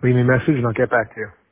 Leave me a message and I'll get back to you.